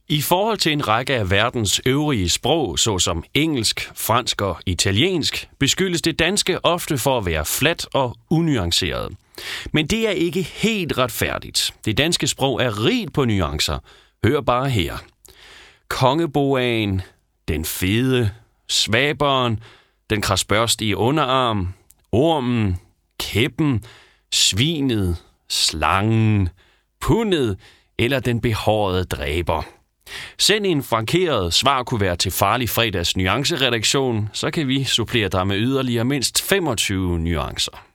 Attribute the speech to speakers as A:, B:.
A: I forhold til en række af verdens øvrige sprog, såsom engelsk, fransk og italiensk, beskyldes det danske ofte for at være fladt og unuanceret. Men det er ikke helt retfærdigt. Det danske sprog er rigt på nuancer. Hør bare her. Kongeboaen, den fede, svaberen, den krasbørstige underarm, ormen, kæppen, svinet, slangen, pundet eller den behårede dræber. Send en frankeret svarkuvert til Farlig Fredags nuanceredaktion, så kan vi supplere dig med yderligere mindst 25 nuancer.